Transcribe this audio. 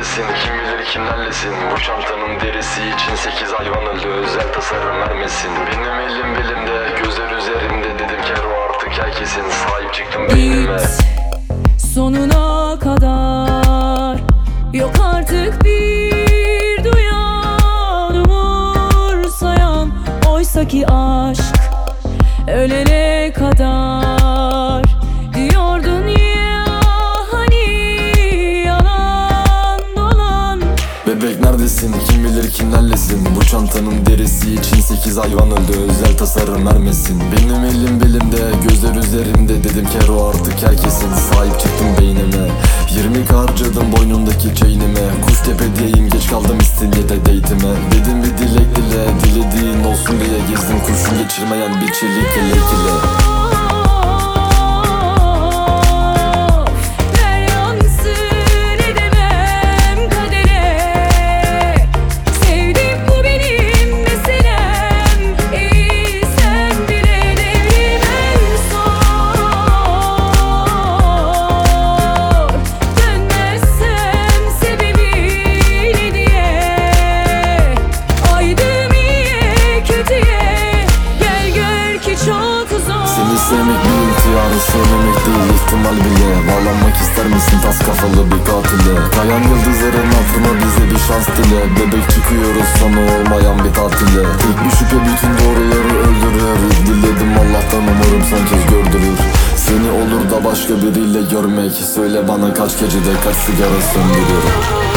neredesin? Kim bilir kimlerlesin? Bu çantanın derisi için 8 hayvan öldü. Özel tasarım vermesin. Benim elim belimde, gözler üzerimde. Dedim Kero artık herkesin. Sahip çıktım beynime. Sonuna kadar yok artık bir duyan, umursayan. Oysaki aşk ölene kadar diyordun ya, hani yalan dolan. Bebek neredesin? Kim bilir kimlerlesin? Bu çantanın derisi için 8 hayvan öldü. Özel tasarım vermesin. Benim elim belimde, gözler üzerimde. Dedim Kero artık herkesin. Sahip çıktım beynime. 20 harcadım boynumdaki chainime. Kuştepe'deyim, geç kaldım İstinye'de date'ime. Dedim bir dilek dile, dilediğin olsun diye gezdim. Kurşun geçirmeyen bir çelik yelek ile. Seni sevmek bir intihar, sevmemek değil ihtimal bile. Bağlanmak ister misin tas kafalı bir katile? Kayan yıldızların hatırına bize bir şans dile. Bebek çıkıyoruz sonu olmayan bir tatile. Tek bir şüphe bütün doğruları öldürür. Diledim Allah'tan umarım son kez gördürür. Seni olur da başka biriyle görmek. Söyle bana kaç gecede kaç sigara söndürür.